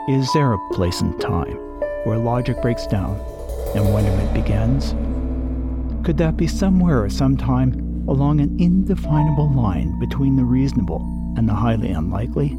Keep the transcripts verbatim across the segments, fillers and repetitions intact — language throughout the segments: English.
Is there a place and time where logic breaks down and wonderment begins? Could that be somewhere or sometime along an indefinable line between the reasonable and the highly unlikely?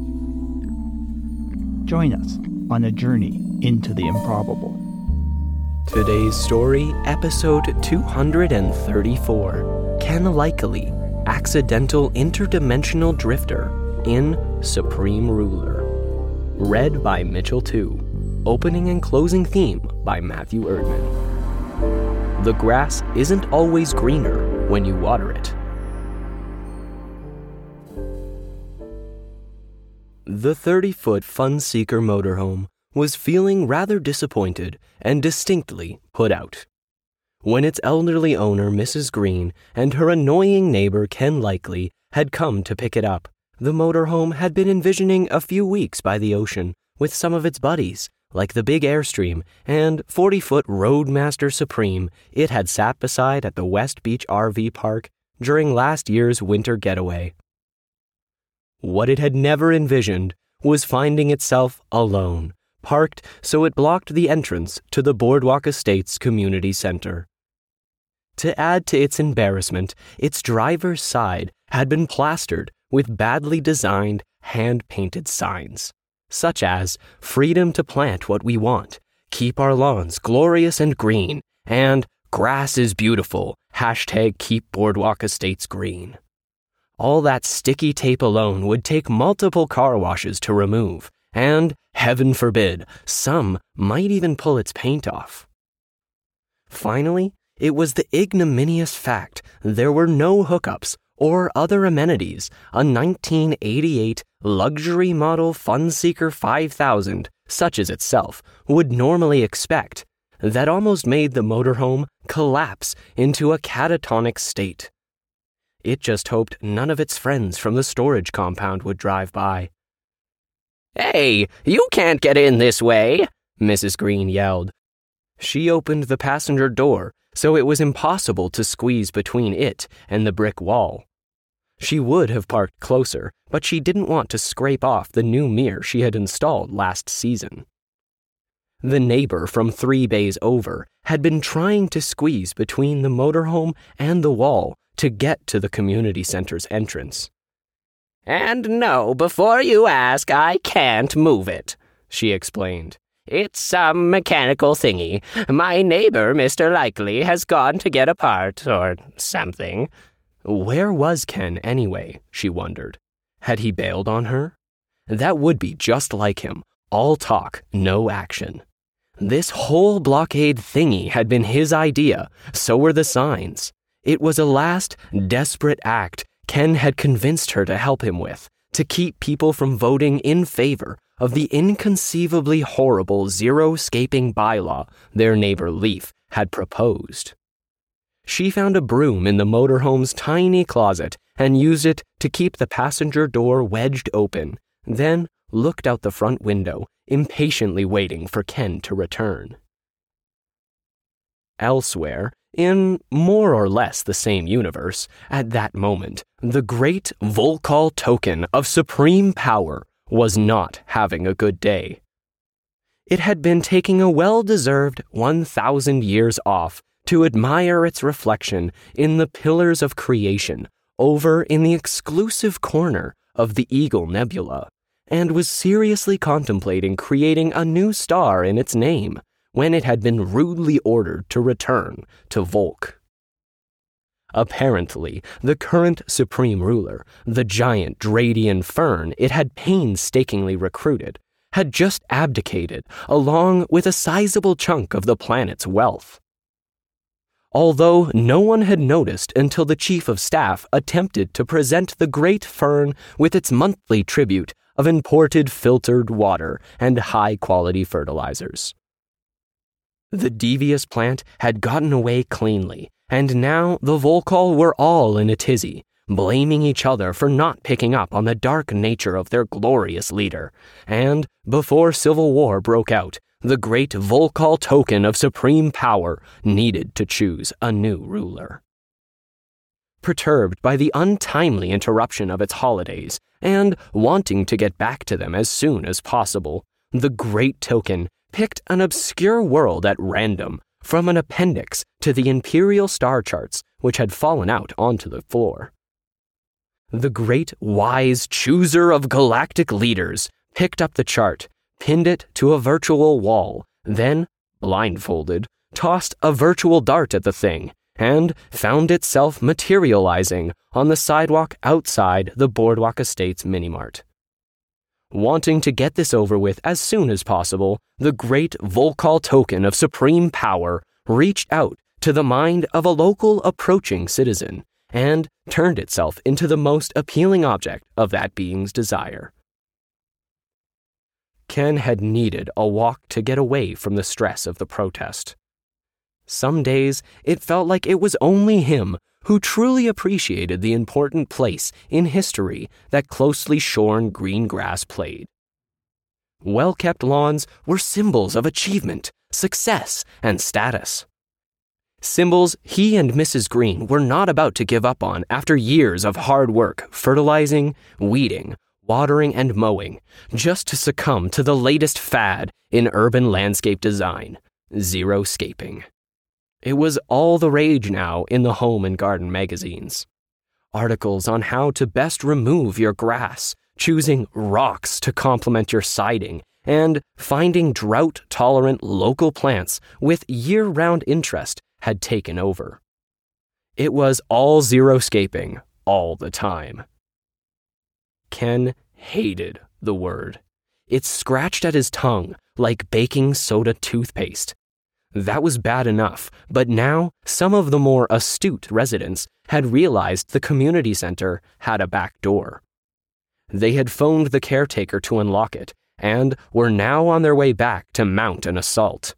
Join us on a journey into the improbable. Today's story, episode two hundred thirty-four, Ken Likely, Accidental Interdimensional Drifter in Supreme Ruler. Read by Mitchell two. Opening and closing theme by Matthew Erdman. The grass isn't always greener when you water it. The thirty-foot Funseeker motorhome was feeling rather disappointed and distinctly put out when its elderly owner, Missus Green, and her annoying neighbor, Ken Likely, had come to pick it up. The motorhome had been envisioning a few weeks by the ocean with some of its buddies, like the big Airstream and forty-foot Roadmaster Supreme it had sat beside at the West Beach R V Park during last year's winter getaway. What it had never envisioned was finding itself alone, parked so it blocked the entrance to the Boardwalk Estates Community Center. To add to its embarrassment, its driver's side had been plastered with badly designed, hand-painted signs, such as "Freedom to plant what we want," "Keep our lawns glorious and green," and "Grass is beautiful," hashtag "Keep Boardwalk Estates green." All that sticky tape alone would take multiple car washes to remove, and, heaven forbid, some might even pull its paint off. Finally, it was the ignominious fact there were no hookups or other amenities a nineteen eighty-eight luxury model Funseeker five thousand, such as itself, would normally expect, that almost made the motorhome collapse into a catatonic state. It just hoped none of its friends from the storage compound would drive by. "Hey, you can't get in this way," Missus Green yelled. She opened the passenger door so it was impossible to squeeze between it and the brick wall. She would have parked closer, but she didn't want to scrape off the new mirror she had installed last season. The neighbor from three bays over had been trying to squeeze between the motorhome and the wall to get to the community center's entrance. "And no, before you ask, I can't move it," she explained. "It's some mechanical thingy. My neighbor, Mister Likely, has gone to get a part, or something." Where was Ken anyway, she wondered. Had he bailed on her? That would be just like him, all talk, no action. This whole blockade thingy had been his idea, so were the signs. It was a last, desperate act Ken had convinced her to help him with, to keep people from voting in favor of the inconceivably horrible zero-scaping bylaw their neighbor Leaf had proposed. She found a broom in the motorhome's tiny closet and used it to keep the passenger door wedged open, then looked out the front window, impatiently waiting for Ken to return. Elsewhere, in more or less the same universe, at that moment, the great Volcall token of supreme power was not having a good day. It had been taking a well-deserved one thousand years off to admire its reflection in the pillars of creation over in the exclusive corner of the Eagle Nebula, and was seriously contemplating creating a new star in its name when it had been rudely ordered to return to Volk. Apparently, the current supreme ruler, the giant Dradian Fern it had painstakingly recruited, had just abdicated along with a sizable chunk of the planet's wealth. Although no one had noticed until the chief of staff attempted to present the great Fern with its monthly tribute of imported filtered water and high-quality fertilizers. The devious plant had gotten away cleanly, and now the Volcall were all in a tizzy, blaming each other for not picking up on the dark nature of their glorious leader, and, before civil war broke out, the great Volcall token of supreme power needed to choose a new ruler. Perturbed by the untimely interruption of its holidays, and wanting to get back to them as soon as possible, the Great Token picked an obscure world at random from an appendix to the Imperial star charts which had fallen out onto the floor. The great wise chooser of galactic leaders picked up the chart, pinned it to a virtual wall, then, blindfolded, tossed a virtual dart at the thing, and found itself materializing on the sidewalk outside the Boardwalk Estates Minimart. Wanting to get this over with as soon as possible, the great Volcall token of supreme power reached out to the mind of a local approaching citizen and turned itself into the most appealing object of that being's desire. Ken had needed a walk to get away from the stress of the protest. Some days, it felt like it was only him who truly appreciated the important place in history that closely shorn green grass played. Well-kept lawns were symbols of achievement, success, and status. Symbols he and Missus Green were not about to give up on after years of hard work fertilizing, weeding, watering, and mowing, just to succumb to the latest fad in urban landscape design, xeriscaping. It was all the rage now in the home and garden magazines. Articles on how to best remove your grass, choosing rocks to complement your siding, and finding drought-tolerant local plants with year-round interest had taken over. It was all xeriscaping all the time. Ken hated the word. It scratched at his tongue like baking soda toothpaste. That was bad enough, but now some of the more astute residents had realized the community center had a back door. They had phoned the caretaker to unlock it and were now on their way back to mount an assault.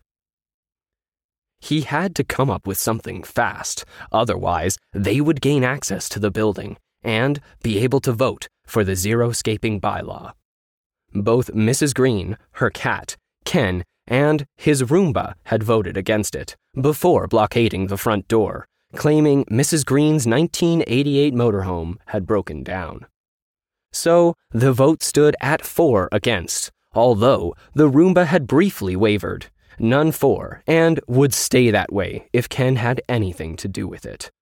He had to come up with something fast, otherwise they would gain access to the building and be able to vote for the xeriscaping bylaw. Both Missus Green, her cat, Ken, and his Roomba had voted against it before blockading the front door, claiming Missus Green's nineteen eighty-eight motorhome had broken down. So the vote stood at four against, although the Roomba had briefly wavered, none for, and would stay that way if Ken had anything to do with it.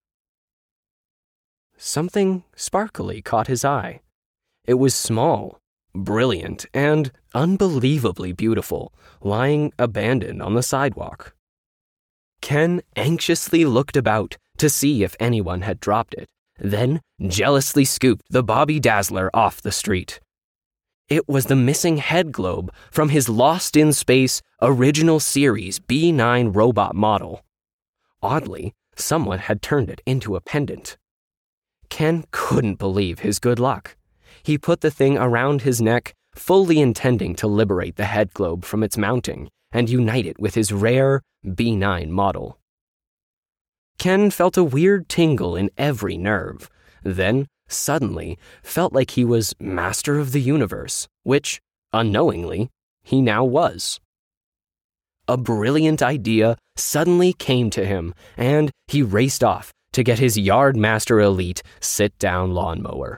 Something sparkly caught his eye. It was small, brilliant, and unbelievably beautiful, lying abandoned on the sidewalk. Ken anxiously looked about to see if anyone had dropped it, then jealously scooped the Bobby Dazzler off the street. It was the missing head globe from his Lost in Space original series B nine robot model. Oddly, someone had turned it into a pendant. Ken couldn't believe his good luck. He put the thing around his neck, fully intending to liberate the head globe from its mounting and unite it with his rare B nine model. Ken felt a weird tingle in every nerve, then suddenly felt like he was master of the universe, which, unknowingly, he now was. A brilliant idea suddenly came to him, and he raced off to get his Yardmaster Elite sit-down lawnmower.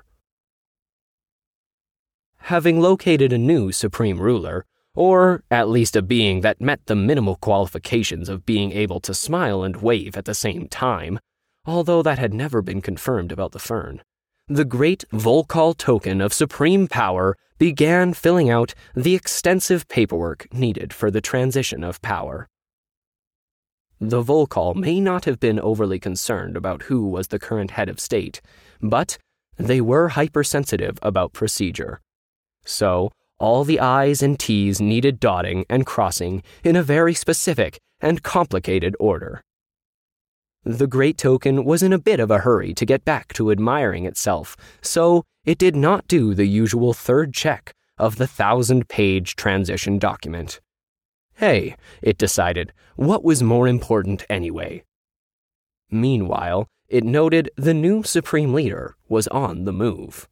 Having located a new supreme ruler, or at least a being that met the minimal qualifications of being able to smile and wave at the same time, although that had never been confirmed about the fern, the great Volcall token of supreme power began filling out the extensive paperwork needed for the transition of power. The Volcall may not have been overly concerned about who was the current head of state, but they were hypersensitive about procedure. So, all the I's and T's needed dotting and crossing in a very specific and complicated order. The Great Token was in a bit of a hurry to get back to admiring itself, so it did not do the usual third check of the thousand-page transition document. Hey, it decided, what was more important anyway? Meanwhile, it noted the new Supreme Leader was on the move.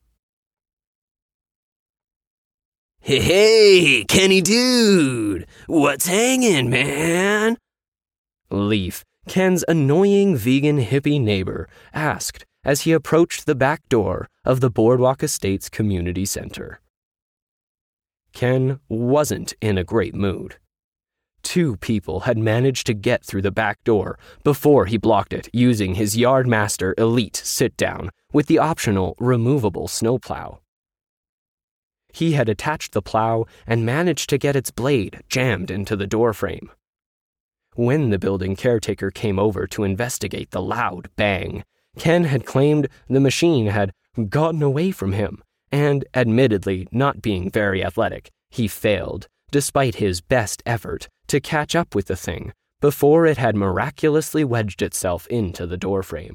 Hey, hey, Kenny dude, what's hanging, man? Leaf, Ken's annoying vegan hippie neighbor, asked as he approached the back door of the Boardwalk Estates Community Center. Ken wasn't in a great mood. Two people had managed to get through the back door before he blocked it using his Yardmaster Elite sit-down with the optional removable snowplow. He had attached the plow and managed to get its blade jammed into the doorframe. When the building caretaker came over to investigate the loud bang, Ken had claimed the machine had gotten away from him, and admittedly not being very athletic, he failed, despite his best effort, to catch up with the thing before it had miraculously wedged itself into the doorframe.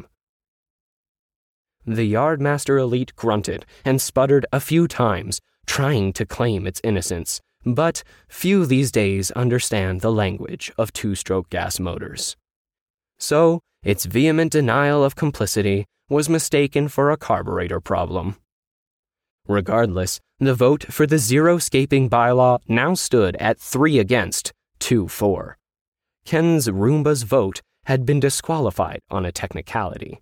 The Yardmaster Elite grunted and sputtered a few times, trying to claim its innocence, but few these days understand the language of two-stroke gas motors. So, its vehement denial of complicity was mistaken for a carburetor problem. Regardless, the vote for the zero-scaping bylaw now stood at three against, two for. Ken's Roomba's vote had been disqualified on a technicality.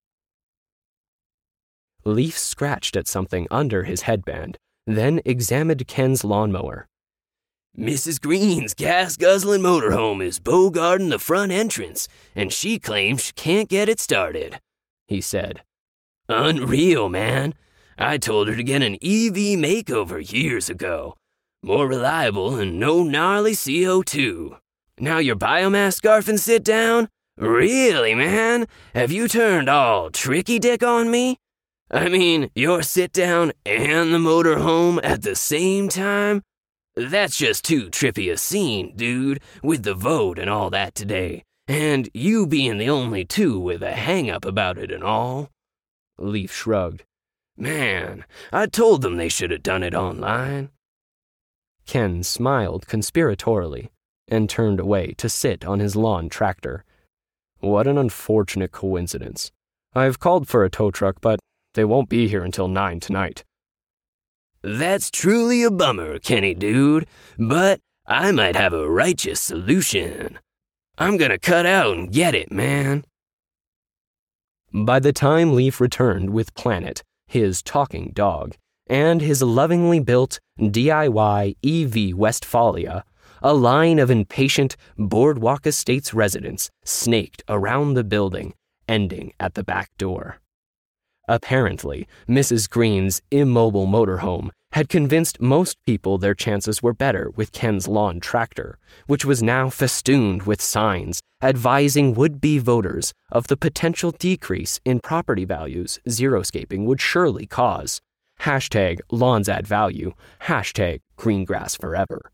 Leaf scratched at something under his headband, then examined Ken's lawnmower. Missus Green's gas-guzzling motorhome is bogarting the front entrance, and she claims she can't get it started, he said. Unreal, man. I told her to get an E V makeover years ago. More reliable and no gnarly C O two. Now your biomass scarfing sit down? Really, man? Have you turned all tricky dick on me? I mean, your sit down and the motorhome at the same time? That's just too trippy a scene, dude, with the vote and all that today. And you being the only two with a hang-up about it and all. Leaf shrugged. Man, I told them they should have done it online. Ken smiled conspiratorially and turned away to sit on his lawn tractor. What an unfortunate coincidence. I've called for a tow truck, but they won't be here until nine tonight. That's truly a bummer, Kenny dude, but I might have a righteous solution. I'm gonna cut out and get it, man. By the time Leaf returned with Planet, his talking dog, and his lovingly built D I Y E V Westphalia, a line of impatient Boardwalk Estates residents snaked around the building, ending at the back door. Apparently, Missus Green's immobile motorhome had convinced most people their chances were better with Ken's lawn tractor, which was now festooned with signs advising would-be voters of the potential decrease in property values zero-scaping would surely cause. Hashtag lawns add value, hashtag greengrass forever.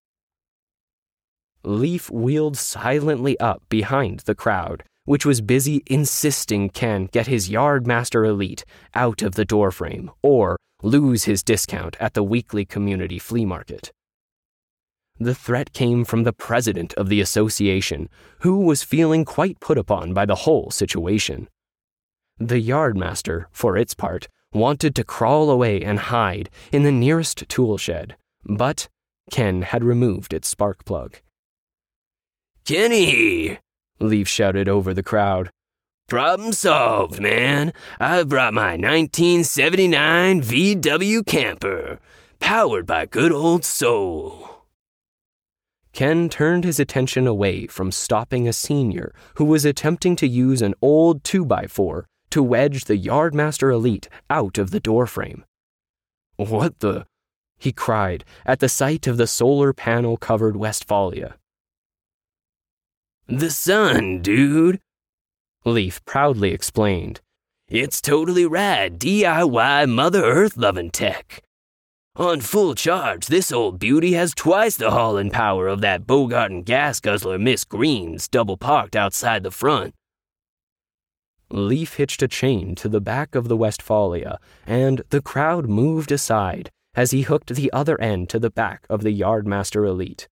Leaf wheeled silently up behind the crowd, which was busy insisting Ken get his Yardmaster Elite out of the doorframe or lose his discount at the weekly community flea market. The threat came from the president of the association, who was feeling quite put upon by the whole situation. The Yardmaster, for its part, wanted to crawl away and hide in the nearest tool shed, but Ken had removed its spark plug. Kenny! Leaf shouted over the crowd. Problem solved, man. I've brought my nineteen seventy-nine V W camper, powered by good old Soul. Ken turned his attention away from stopping a senior who was attempting to use an old two by four to wedge the Yardmaster Elite out of the doorframe. What the? He cried at the sight of the solar panel-covered Westphalia. The sun, dude, Leaf proudly explained. It's totally rad D I Y Mother Earth loving tech. On full charge, this old beauty has twice the hauling power of that Bogarting gas guzzler Miss Green's double parked outside the front. Leaf hitched a chain to the back of the Westphalia, and the crowd moved aside as he hooked the other end to the back of the Yardmaster Elite.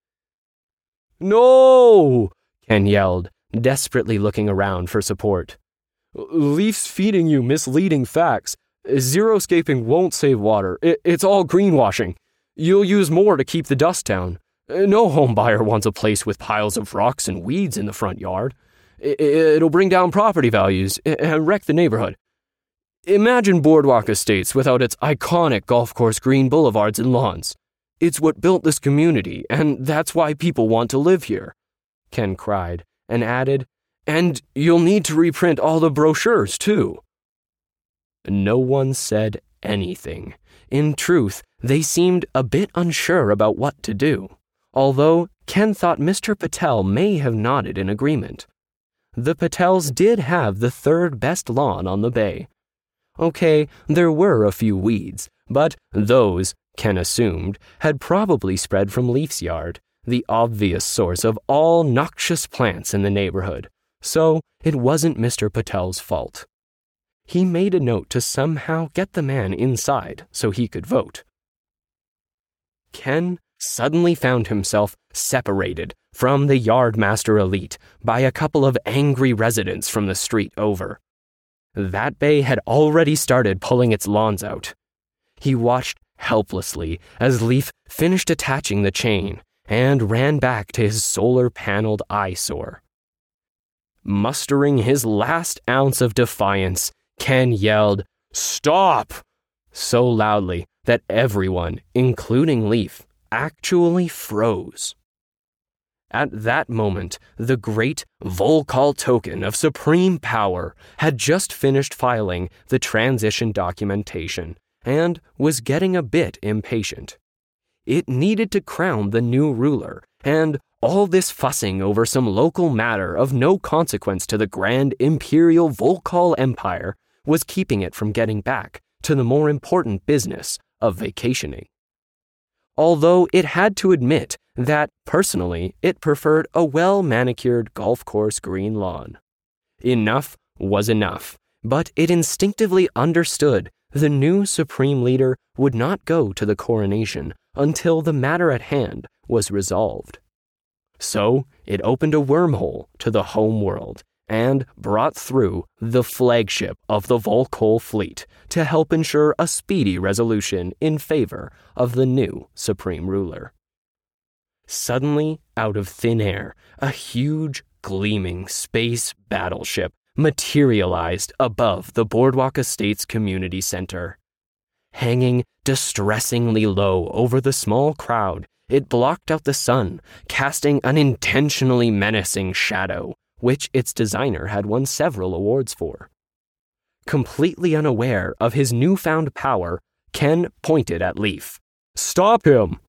No! Ken yelled, desperately looking around for support. Leaf's feeding you misleading facts. Zero-scaping won't save water. It's all greenwashing. You'll use more to keep the dust down. No home buyer wants a place with piles of rocks and weeds in the front yard. It'll bring down property values and wreck the neighborhood. Imagine Boardwalk Estates without its iconic golf course green boulevards and lawns. It's what built this community, and that's why people want to live here," Ken cried, and added, "And you'll need to reprint all the brochures, too." No one said anything. In truth, they seemed a bit unsure about what to do, although Ken thought Mister Patel may have nodded in agreement. The Patels did have the third best lawn on the bay. Okay, there were a few weeds, but those, Ken assumed, had probably spread from Leaf's yard, the obvious source of all noxious plants in the neighborhood, so it wasn't Mister Patel's fault. He made a note to somehow get the man inside so he could vote. Ken suddenly found himself separated from the yardmaster elite by a couple of angry residents from the street over. That bay had already started pulling its lawns out. He watched helplessly as Leaf finished attaching the chain and ran back to his solar-paneled eyesore. Mustering his last ounce of defiance, Ken yelled, "Stop!" so loudly that everyone, including Leaf, actually froze. At that moment, the great Volcall token of supreme power had just finished filing the transition documentation and was getting a bit impatient. It needed to crown the new ruler, and all this fussing over some local matter of no consequence to the grand imperial Volcall Empire was keeping it from getting back to the more important business of vacationing. Although it had to admit that, personally, it preferred a well-manicured golf course green lawn. Enough was enough, but it instinctively understood the new supreme leader would not go to the coronation until the matter at hand was resolved. So it opened a wormhole to the home world and brought through the flagship of the Volcall fleet to help ensure a speedy resolution in favor of the new supreme ruler. Suddenly, out of thin air, a huge, gleaming space battleship materialized above the Boardwalk Estates Community Center. Hanging distressingly low over the small crowd, it blocked out the sun, casting an intentionally menacing shadow, which its designer had won several awards for. Completely unaware of his newfound power, Ken pointed at Leaf. "Stop him!"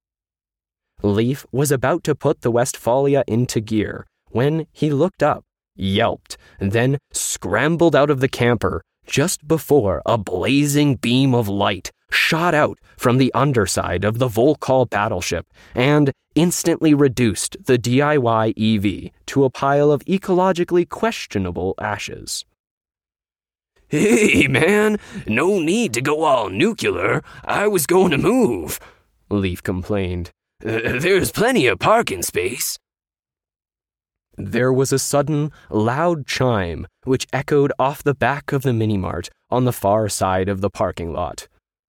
Leaf was about to put the Westphalia into gear when he looked up, yelped, then scrambled out of the camper just before a blazing beam of light shot out from the underside of the Volcall battleship and instantly reduced the D I Y E V to a pile of ecologically questionable ashes. "Hey, man, no need to go all nuclear. I was going to move," Leaf complained. Uh, "there's plenty of parking space." There was a sudden, loud chime which echoed off the back of the mini-mart on the far side of the parking lot.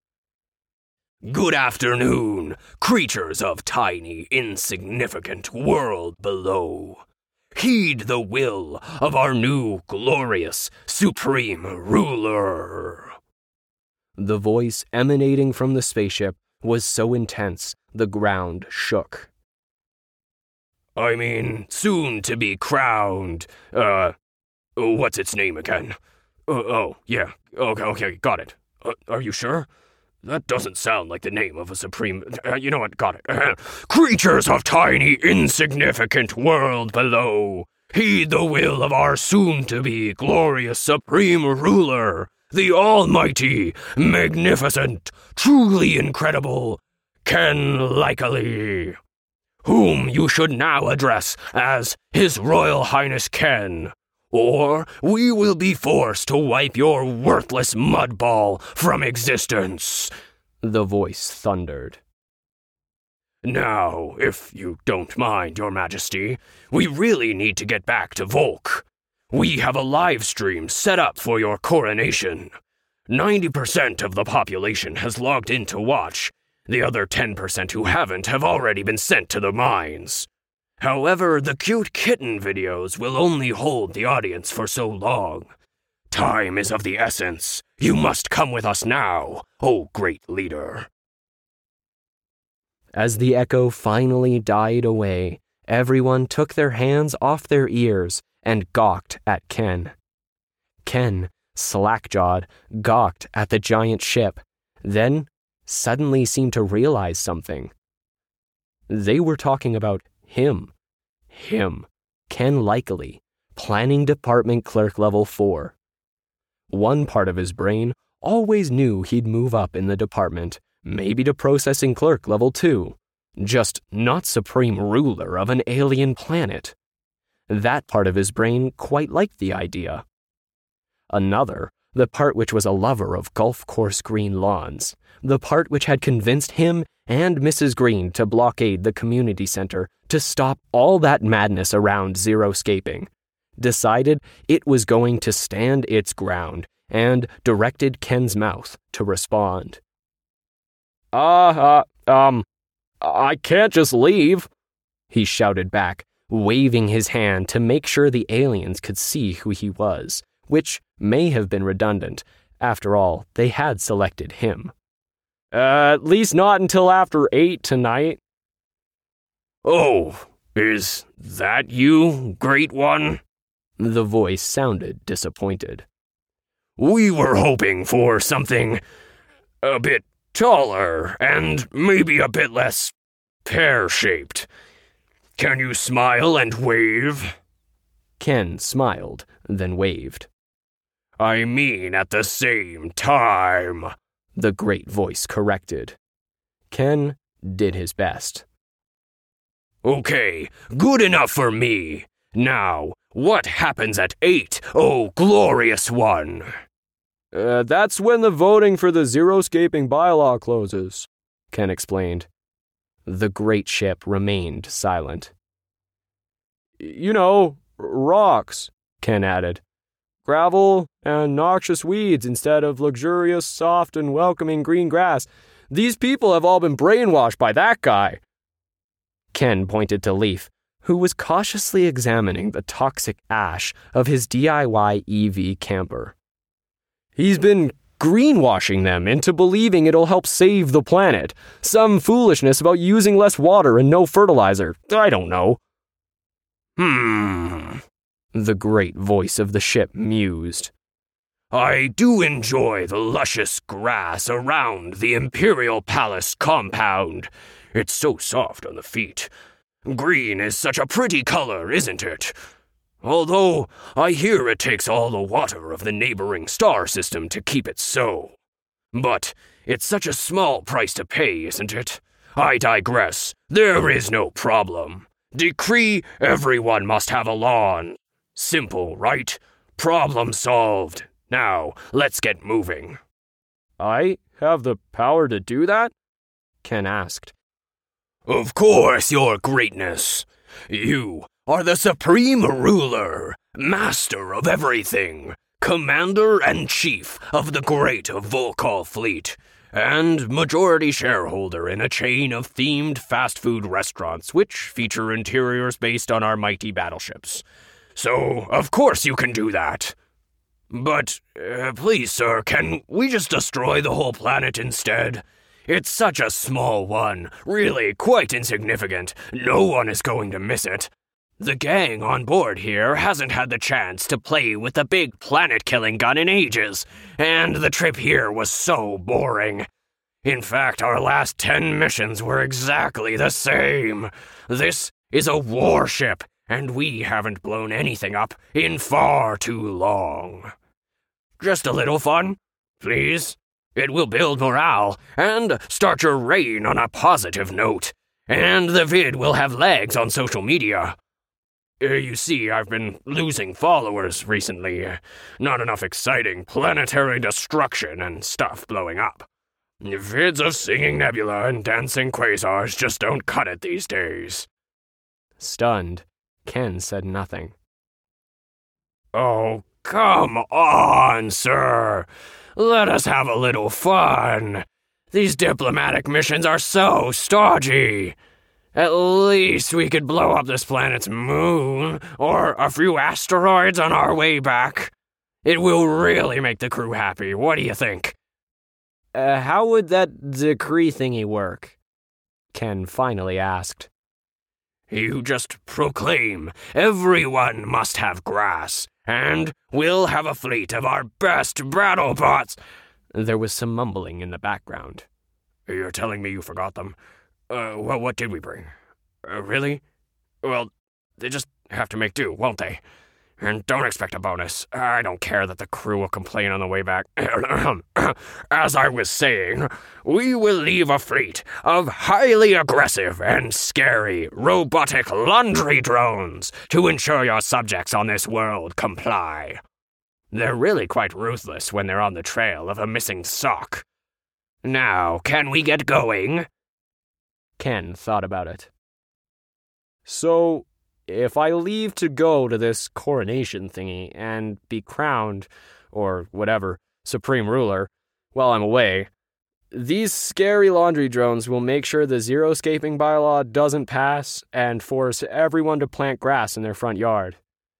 "Good afternoon, creatures of tiny, insignificant world below. Heed the will of our new, glorious, supreme ruler." The voice emanating from the spaceship was so intense the ground shook. "I mean, soon to be crowned, uh, what's its name again? Uh, oh, yeah, okay, okay, got it. Uh, are you sure? That doesn't sound like the name of a supreme, uh, you know what, got it. Uh, creatures of tiny, insignificant world below, heed the will of our soon-to-be glorious supreme ruler, the almighty, magnificent, truly incredible, Ken Likely, whom you should now address as His Royal Highness Ken, or we will be forced to wipe your worthless mudball from existence," the voice thundered. "Now, if you don't mind, Your Majesty, we really need to get back to Volk. We have a live stream set up for your coronation. ninety percent of the population has logged in to watch. The other ten percent who haven't have already been sent to the mines. However, the cute kitten videos will only hold the audience for so long. Time is of the essence. You must come with us now, O great leader." As the echo finally died away, everyone took their hands off their ears and gawked at Ken. Ken, slack-jawed, gawked at the giant ship, then suddenly seemed to realize something. They were talking about him. Him, Ken Likely, Planning Department Clerk Level four. One part of his brain always knew he'd move up in the department, maybe to Processing Clerk Level two, just not Supreme Ruler of an alien planet. That part of his brain quite liked the idea. Another, the part which was a lover of golf course green lawns, the part which had convinced him and Missus Green to blockade the community center to stop all that madness around Zeroscaping, decided it was going to stand its ground and directed Ken's mouth to respond. Uh, uh, um, I can't just leave, he shouted back, waving his hand to make sure the aliens could see who he was, which may have been redundant. After all, they had selected him. Uh, at least not until after eight tonight. Oh, is that you, Great One? The voice sounded disappointed. We were hoping for something a bit taller and maybe a bit less pear-shaped. Can you smile and wave? Ken smiled, then waved. I mean at the same time, the great voice corrected. Ken did his best. Okay, good enough for me. Now, what happens at eight, oh glorious one? Uh, that's when the voting for the Zeroscaping bylaw closes, Ken explained. The great ship remained silent. You know, rocks, Ken added. Gravel and noxious weeds instead of luxurious, soft, and welcoming green grass. These people have all been brainwashed by that guy. Ken pointed to Leaf, who was cautiously examining the toxic ash of his D I Y E V camper. He's been greenwashing them into believing it'll help save the planet. Some foolishness about using less water and no fertilizer. I don't know. Hmm, the great voice of the ship mused. I do enjoy the luscious grass around the Imperial Palace compound. It's so soft on the feet. Green is such a pretty color, isn't it? Although I hear it takes all the water of the neighboring star system to keep it so. But it's such a small price to pay, isn't it? I digress. There is no problem. Decree everyone must have a lawn. Simple, right? Problem solved. Now, let's get moving. I have the power to do that? Ken asked. Of course, Your Greatness. You are the Supreme Ruler, Master of everything, Commander and Chief of the Great Volcall Fleet, and majority shareholder in a chain of themed fast food restaurants which feature interiors based on our mighty battleships. So, of course you can do that. But, uh, please, sir, can we just destroy the whole planet instead? It's such a small one, really quite insignificant. No one is going to miss it. The gang on board here hasn't had the chance to play with the big planet-killing gun in ages, and the trip here was so boring. In fact, our last ten missions were exactly the same. This is a warship, and we haven't blown anything up in far too long. Just a little fun, please. It will build morale and start your reign on a positive note, and the vid will have legs on social media. Uh, you see, I've been losing followers recently. Not enough exciting planetary destruction and stuff blowing up. Vids of singing nebula and dancing quasars just don't cut it these days. Stunned, Ken said nothing. Oh, come on, sir. Let us have a little fun. These diplomatic missions are so stodgy. At least we could blow up this planet's moon, or a few asteroids on our way back. It will really make the crew happy. What do you think? Uh, how would that decree thingy work? Ken finally asked. You just proclaim everyone must have grass, and we'll have a fleet of our best BrattleBots. There was some mumbling in the background. You're telling me you forgot them? Uh, well, what did we bring? Uh, really? Well, they just have to make do, won't they? And don't expect a bonus. I don't care that the crew will complain on the way back. As I was saying, we will leave a fleet of highly aggressive and scary robotic laundry drones to ensure your subjects on this world comply. They're really quite ruthless when they're on the trail of a missing sock. Now, can we get going? Ken thought about it. So, if I leave to go to this coronation thingy and be crowned, or whatever, supreme ruler, while I'm away, these scary laundry drones will make sure the zero-scaping bylaw doesn't pass and force everyone to plant grass in their front yard.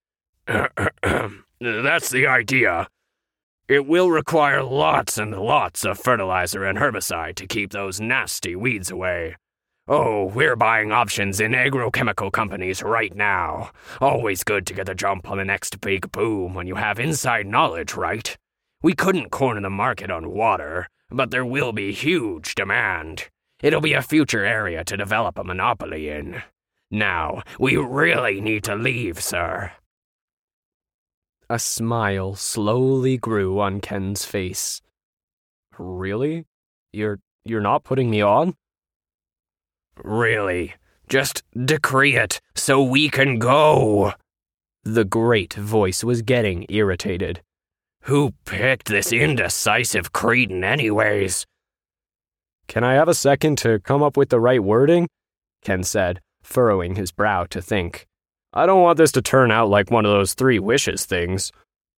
That's the idea. It will require lots and lots of fertilizer and herbicide to keep those nasty weeds away. Oh, we're buying options in agrochemical companies right now. Always good to get the jump on the next big boom when you have inside knowledge, right? We couldn't corner the market on water, but there will be huge demand. It'll be a future area to develop a monopoly in. Now, we really need to leave, sir. A smile slowly grew on Ken's face. Really? You're you're not putting me on? Really? Just decree it so we can go. The great voice was getting irritated. Who picked this indecisive cretin anyways? Can I have a second to come up with the right wording? Ken said, furrowing his brow to think. I don't want this to turn out like one of those three wishes things.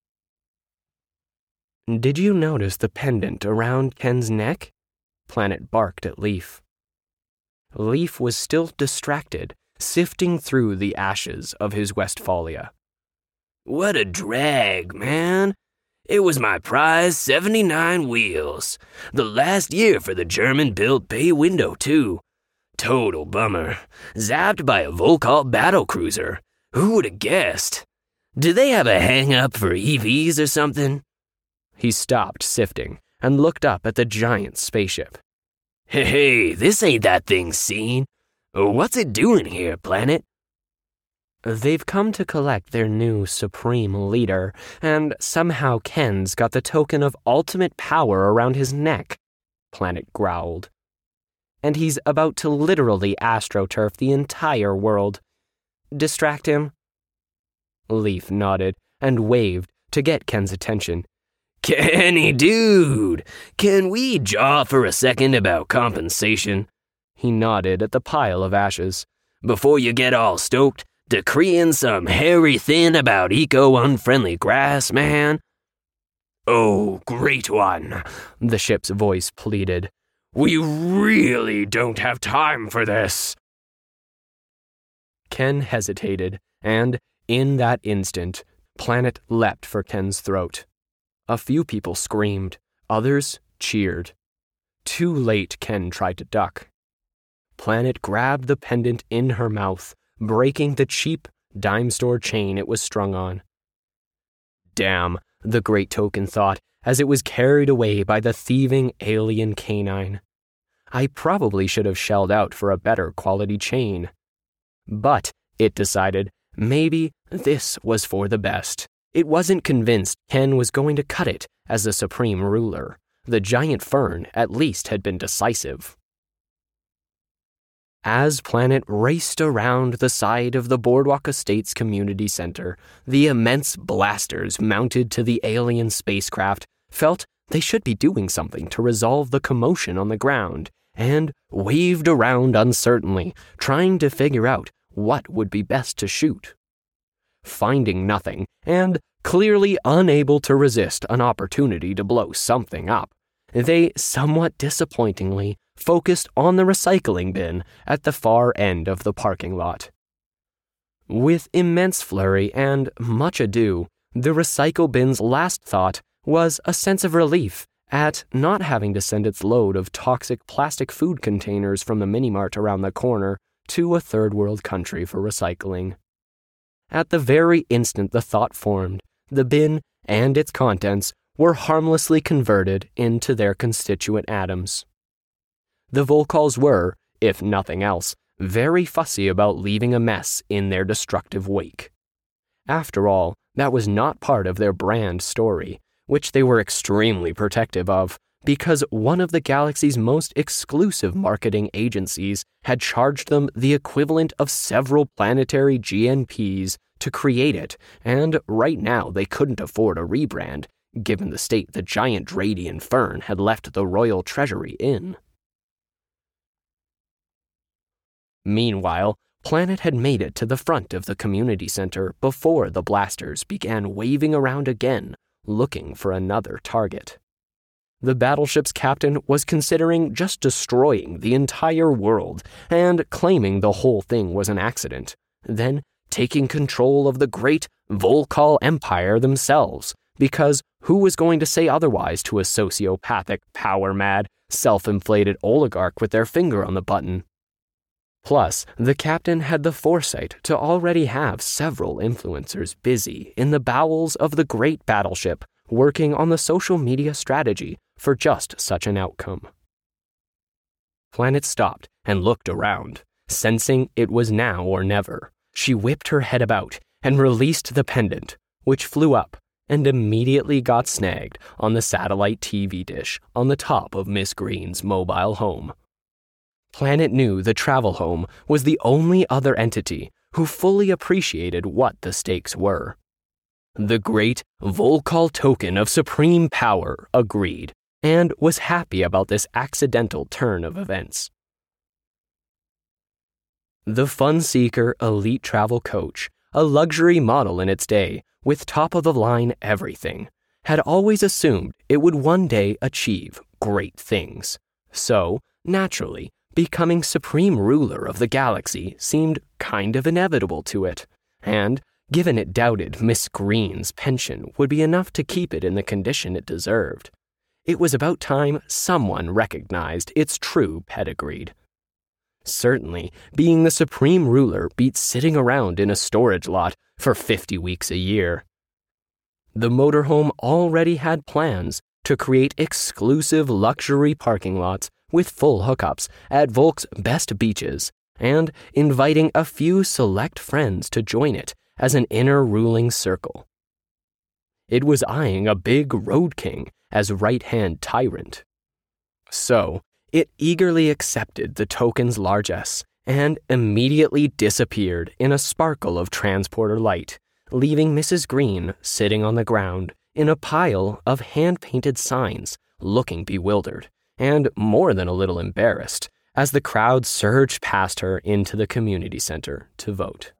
Did you notice the pendant around Ken's neck? Planet barked at Leaf. Leaf was still distracted, sifting through the ashes of his Westphalia. What a drag, man. It was my prize seventy-nine wheels. The last year for the German-built bay window, too. Total bummer. Zapped by a Volkalt battlecruiser. Who would have guessed? Do they have a hang-up for E Vs or something? He stopped sifting and looked up at the giant spaceship. Hey, hey, this ain't that thing seen. What's it doing here, Planet? They've come to collect their new supreme leader, and somehow Ken's got the token of ultimate power around his neck, Planet growled. And he's about to literally astroturf the entire world. Distract him? Leaf nodded and waved to get Ken's attention. Kenny, dude, can we jaw for a second about compensation? He nodded at the pile of ashes. Before you get all stoked, decreeing some hairy thin about eco-unfriendly grass, man? Oh, great one, the ship's voice pleaded. We really don't have time for this. Ken hesitated, and, in that instant, Planet leapt for Ken's throat. A few people screamed, others cheered. Too late, Ken tried to duck. Planet grabbed the pendant in her mouth, breaking the cheap dime store chain it was strung on. Damn, the great token thought, as it was carried away by the thieving alien canine. I probably should have shelled out for a better quality chain. But, it decided, maybe this was for the best. It wasn't convinced Ken was going to cut it as the supreme ruler. The giant fern at least had been decisive. As Planet raced around the side of the Boardwalk Estates Community Center, the immense blasters mounted to the alien spacecraft felt they should be doing something to resolve the commotion on the ground, and waved around uncertainly, trying to figure out what would be best to shoot. Finding nothing, and clearly unable to resist an opportunity to blow something up, they somewhat disappointingly focused on the recycling bin at the far end of the parking lot. With immense flurry and much ado, the recycle bin's last thought was a sense of relief at not having to send its load of toxic plastic food containers from the mini-mart around the corner to a third-world country for recycling. At the very instant the thought formed, the bin and its contents were harmlessly converted into their constituent atoms. The Volcals were, if nothing else, very fussy about leaving a mess in their destructive wake. After all, that was not part of their brand story, which they were extremely protective of, because one of the galaxy's most exclusive marketing agencies had charged them the equivalent of several planetary G N Ps to create it, and right now they couldn't afford a rebrand, given the state the giant Dradian fern had left the royal treasury in. Meanwhile, Planet had made it to the front of the community center before the blasters began waving around again, looking for another target. The battleship's captain was considering just destroying the entire world and claiming the whole thing was an accident, then taking control of the great Volcal Empire themselves, because who was going to say otherwise to a sociopathic, power-mad, self-inflated oligarch with their finger on the button? Plus, the captain had the foresight to already have several influencers busy in the bowels of the great battleship working on the social media strategy for just such an outcome. Planet stopped and looked around, sensing it was now or never. She whipped her head about and released the pendant, which flew up and immediately got snagged on the satellite T V dish on the top of Miss Green's mobile home. Planet knew the travel home was the only other entity who fully appreciated what the stakes were. The great Volcal token of supreme power agreed and was happy about this accidental turn of events. The Funseeker Elite Travel Coach, a luxury model in its day with top-of-the-line everything, had always assumed it would one day achieve great things. So, naturally, becoming supreme ruler of the galaxy seemed kind of inevitable to it, and, given it doubted Miss Green's pension would be enough to keep it in the condition it deserved, it was about time someone recognized its true pedigree. Certainly, being the supreme ruler beat sitting around in a storage lot for fifty weeks a year. The motorhome already had plans to create exclusive luxury parking lots with full hookups at Volk's best beaches, and inviting a few select friends to join it as an inner ruling circle. It was eyeing a big road king as right-hand tyrant. So, it eagerly accepted the token's largesse and immediately disappeared in a sparkle of transporter light, leaving Missus Green sitting on the ground in a pile of hand-painted signs, looking bewildered and more than a little embarrassed as the crowd surged past her into the community center to vote.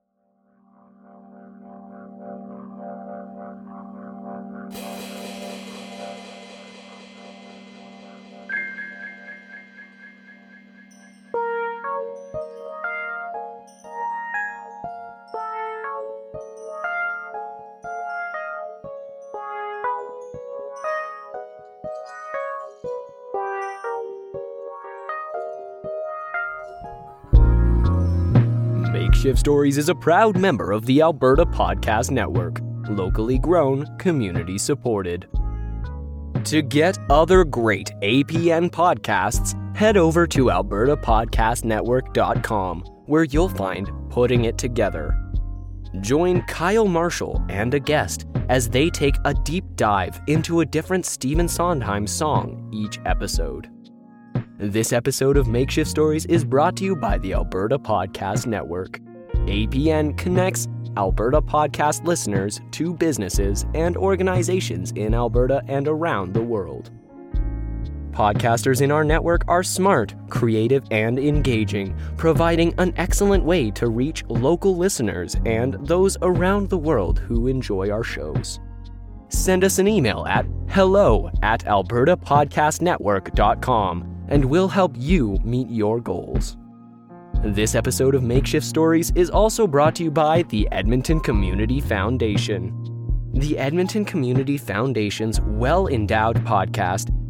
Makeshift Stories is a proud member of the Alberta Podcast Network, locally grown, community supported. To get other great A P N podcasts, head over to alberta podcast network dot com, where you'll find Putting It Together. Join Kyle Marshall and a guest as they take a deep dive into a different Stephen Sondheim song each episode. This episode of Makeshift Stories is brought to you by the Alberta Podcast Network. A P N connects Alberta podcast listeners to businesses and organizations in Alberta and around the world. Podcasters in our network are smart, creative, and engaging, providing an excellent way to reach local listeners and those around the world who enjoy our shows. Send us an email at hello at alberta podcast network dot com and we'll help you meet your goals. This episode of Makeshift Stories is also brought to you by the Edmonton Community Foundation. The Edmonton Community Foundation's well-endowed podcast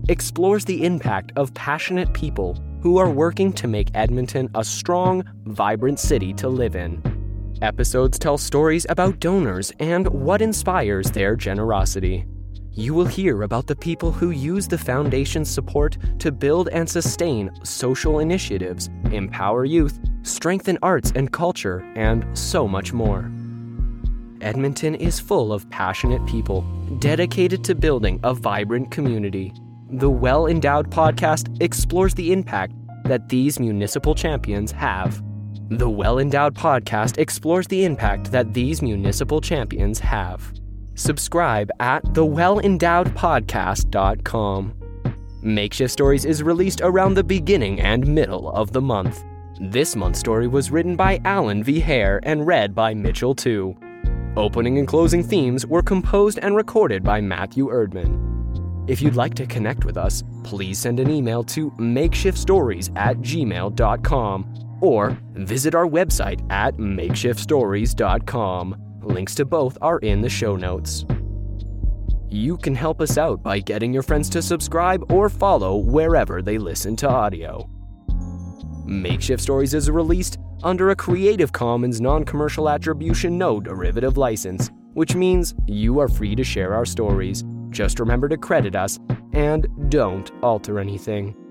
explores the impact of passionate people who are working to make Edmonton a strong, vibrant city to live in. Episodes tell stories about donors and what inspires their generosity. You will hear about the people who use the Foundation's support to build and sustain social initiatives, empower youth, strengthen arts and culture, and so much more. Edmonton is full of passionate people dedicated to building a vibrant community. The Well Endowed podcast explores the impact that these municipal champions have. The Well Endowed podcast explores the impact that these municipal champions have. Subscribe at the well endowed podcast dot com. Makeshift Stories is released around the beginning and middle of the month. This month's story was written by Alan V. Hare and read by Mitchell two. Opening and closing themes were composed and recorded by Matthew Erdman. If you'd like to connect with us, please send an email to makeshiftstories at gmail dot com or visit our website at makeshift stories dot com. Links to both are in the show notes. You can help us out by getting your friends to subscribe or follow wherever they listen to audio. Makeshift Stories is released under a Creative Commons non-commercial attribution no derivative license, which means you are free to share our stories. Just remember to credit us and don't alter anything.